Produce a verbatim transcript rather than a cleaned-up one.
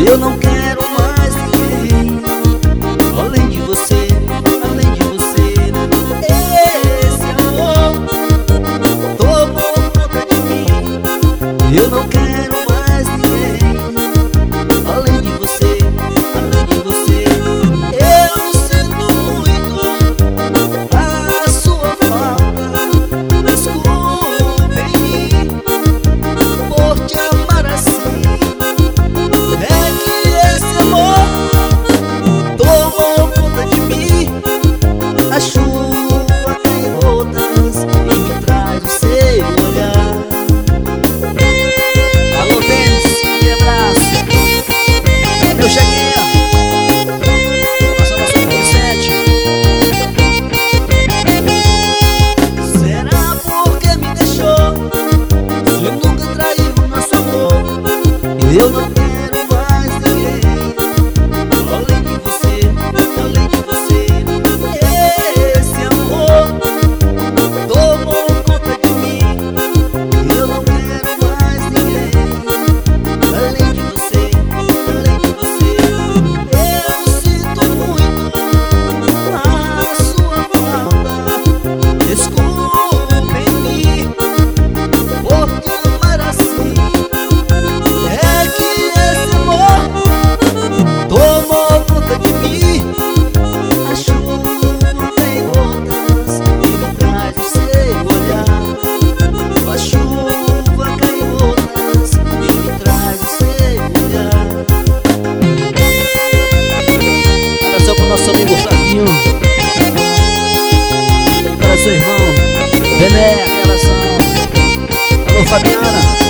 Eu não quero mais ninguém além de você, além de você. Esse amor tomou conta de mim. Eu não quero mais ninguém além de você, além de você. Eu sinto muito a sua falta. Desculpe-me por te amar assim. É que esse amor tomou conta de mim. A chuva cai em gotas e me traz o seu olhar. Alô, Denis, aquele abraço. Meu cheguinho, nossa nossa sete. Será porque me deixou? Se nunca traiu nosso amor. Eu não quero mais ninguém além de você, além de você. Esse amor tomou conta de mim. Eu não quero mais ninguém além de você, além de você. Eu sinto muito a sua falta. Desculpe-me por te amar assim. É que esse amor tomou conta de mim. A chuva vem gotas e me traz o seu olhar. A chuva cai em gotas e me traz o seu olhar. Abração pro nosso amigo Flavinho, para seu irmão Bené, abração. Alô, Fabiana.